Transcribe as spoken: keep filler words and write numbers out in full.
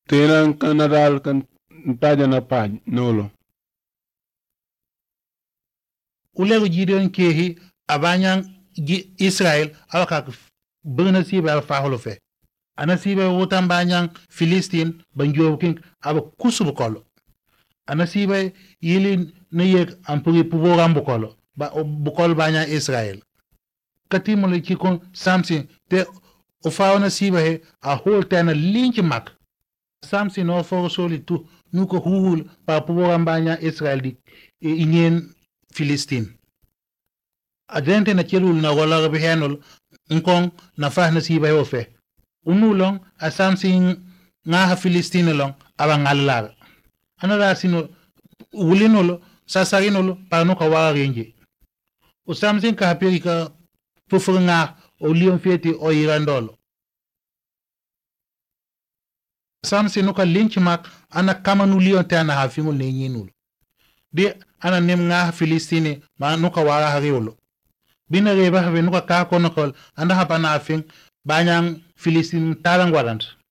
Tenan kanadal kan taja na paj nolo. Ulego Gideon kehi abanyang Israel awaka bena siba al faholo fe. Ana siba wutan banyang Filistin banjo king aba kusubu kolo. Ana siba yili na yek ampuri puboram bukolo ba bukolo banyang Israel. Katimo le chikon Samson te ufawana siba he a whole tana lynch mak. Samson no for soli tu nuko huhul pa puboram banyang Israel di inyen Filistin. Adente na chelul na wala bihenol nkong na fah na siba he ofe. Unulong a Samson nga ha Filistin long abang alalar. Anara sino ulinolo sasarinolo pa no kawa renje. O Samson ka hapiri ka pufur nga o lion feti o irandolo. Samson no ka lynch mak ana kama nu lion te ana hafingol ne nyinul. Di ana nem nga Filistine ma no ka wara hariolo. Bina reba have no ka ka konokol anda hapa na afing banyang Filistine talang warant.